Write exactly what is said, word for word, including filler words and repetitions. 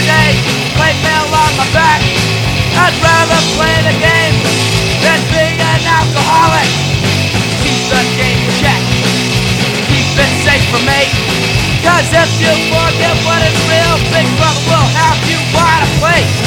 day, play mail on my back. I'd rather play the game than be an alcoholic. Keep the game check, keep it safe for me. Cause if you forget what is real, Big Brother will have you wide awake.